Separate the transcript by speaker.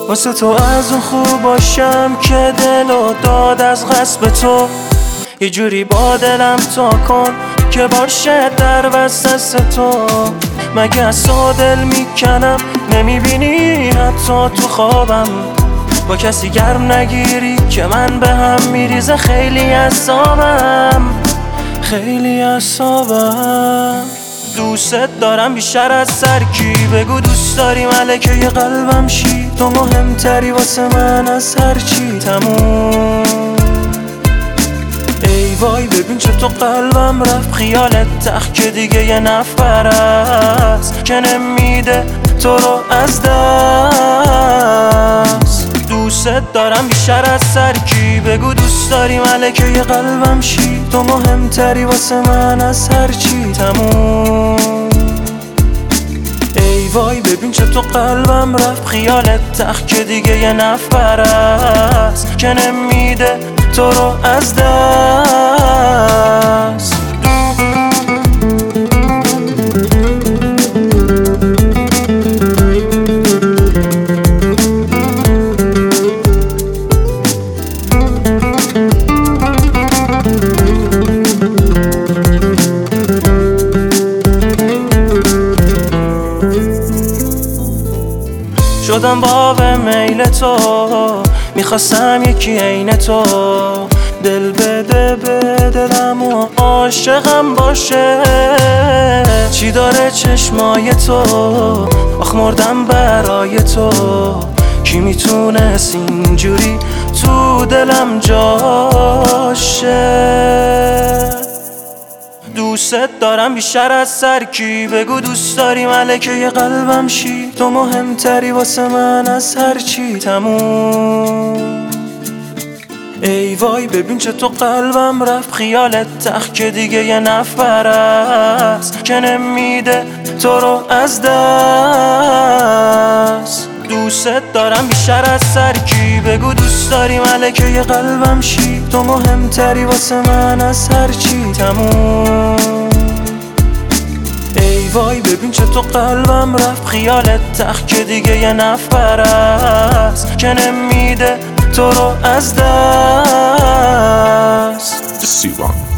Speaker 1: واسه تو از اون خوب باشم که دلو داد از غصب تو. یه جوری با دلم تا کن که باشه در وسط تو. مگه از تو دل میکنم نمیبینی حتی تو خوابم. با کسی گرم نگیری که من به هم میریزه خیلی اعصابم، خیلی اعصابم. دوست دارم بیشتر از سر کی، بگو دوست داری ملکه ی قلبم شی. تو مهمتری واسه من از هر چی. تموم ای وای ببین چطور قلبم رفت خیالت تخت که دیگه یه نفر است که نمیده تو رو از دست. دوست دارم بیشتر از سر کی، بگو دوست داری ملکه ی قلبم شی. تو مهمتری واسه من از هر چی. تموم ای وای ببین چطور قلبم رفت خیالت تخت که دیگه یه نفر است که نمیده تو رو از دست. شدم باب میل تو، میخواستم یکی عین تو. دل بده به دلم و عاشقم باشه. چی داره چشمای تو، آخ مردم برای تو. کی میتونست اینجوری تو دلم جاشه. دوست دارم بیشتر از سر کی، بگو دوست داری ملکه ی قلبم شی. تو مهمتری واسه من از هر چی. تموم ای وای ببین چطور قلبم رفت خیالت تخت که دیگه یه نفر است که نمیده تو رو از دست. دوست دارم بیشتر از سر کی، بگو دوست داری ملکه ی قلبم شی. تو مهمتری واسه من از هر چی. تموم ای وای ببین چطور قلبم رفت خیالت تخت که دیگه یه نفر است که نمیده تو رو از دست.